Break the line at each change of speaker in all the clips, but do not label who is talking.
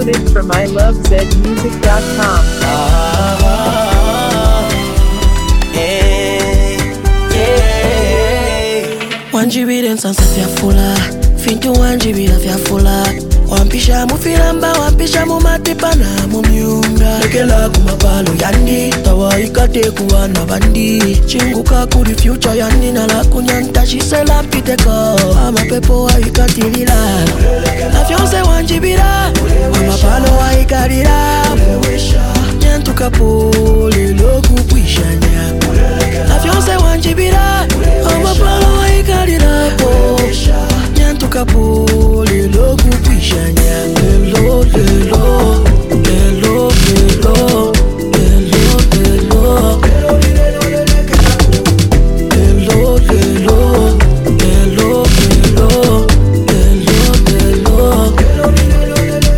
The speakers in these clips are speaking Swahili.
Downloaded from ilovezmusic.com.
Wanjibire nsansa fyafula Fintu wanjibira fyafula Wampisha mufilamba wampisha mumatipa na mumyunga Lekela kumapalo yandi Tawa ikate kuwa na bandi Chinguka kuri future yandi Nala kunyanta shisela mpiteko Amapepo wa ikatilila Afyonse wanjibira Wamapalo wa ikalila Nyantuka pole loku kuishanya Afyonse wanjibira Wamapalo wa ikalila Nyantuka pole loku kuishanya Lelo, lelo, lelo, lelo, lelo, lelo Lelo, lelo, lelo, lelo, lelo, lelo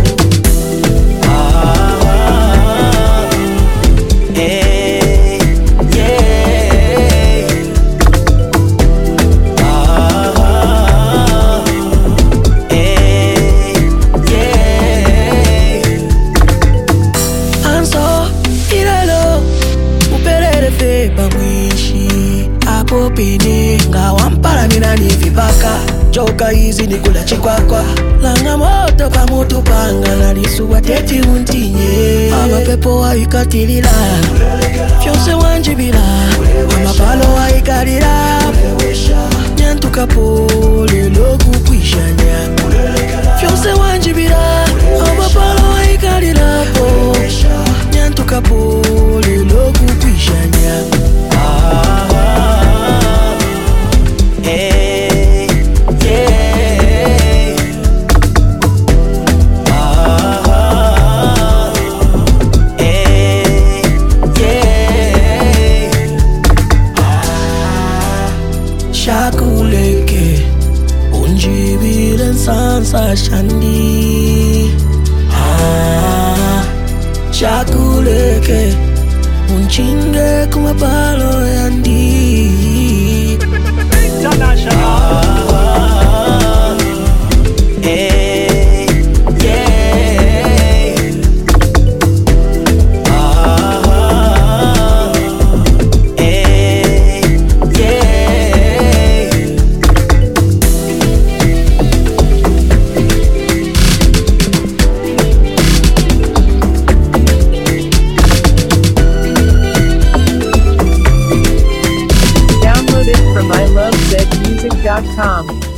Popini nga wampara nina ni vipaka Joka hizi ni kula chikwakwa Langa moto pa mutu panga Na risuwa teti untinye Amapepo wa ikatilila Fyonse wanjibila Amapalo wa ikalila Nyantuka pole loku kuishanya Fyonse wanjibila Amapalo wa ikalila Nyantuka pole loku kuishanya Shakuleke Unjibile nsansa shandi Shakuleke Unchinge kumapalo yandi
Downloaded from ilovezmusic.com.